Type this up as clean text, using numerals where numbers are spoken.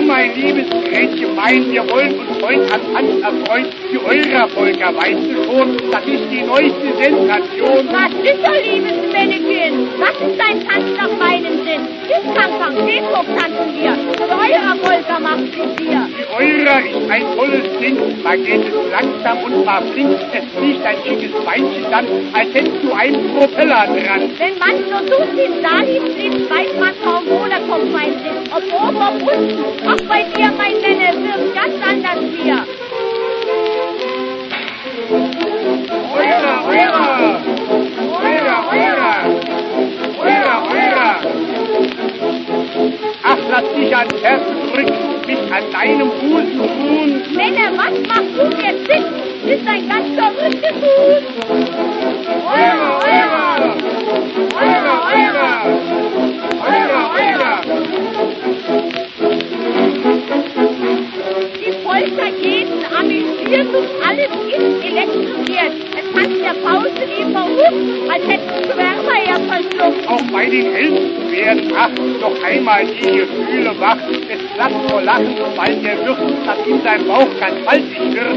mein liebes Gretchen mein, wir wollen uns heute an Tanz erfreuen. Die Eurapolka, weißt du schon, das ist die neueste Sensation. Was ist so, liebes Männchen? Was ist dein Tanz nach meinem Sinn? Diskanfang, Seefuck tanzen wir. Und Eurapolka macht es hier. Die Eura ist ein tolles Ding, da geht es langsam und mal flink. Es fliegt ein schickes Beinchen dann, als hättest du einen Propeller dran. Wenn man so tut, den Salim sitzt, weiß man kaum, wo da kommt mein Sinn. Ob oben, ob unten, auch bei dir, mein Nenne, wird ganz anders hier. Eura, Eura! Eura, Eura! Eura, Eura! Ach, lass dich ans Herz drücken, mich an deinem Busen ruhen. Nenne, was machst du jetzt Sinn? Ist ein ganz verrücktes Fuß. Eura, Eura! Eura, Eura! Eura, Eura! Die Polka jeden amüsiert und alles ist elektrisiert. Es tanzt der Pause wie verrückt, als hätten Schwärmer ja verschluckt. Auch bei den Ältesten werden noch einmal die Gefühle wach. Es platzt vor Lachen, sobald der Wirt, das in seinem Bauch ganz faltig wird.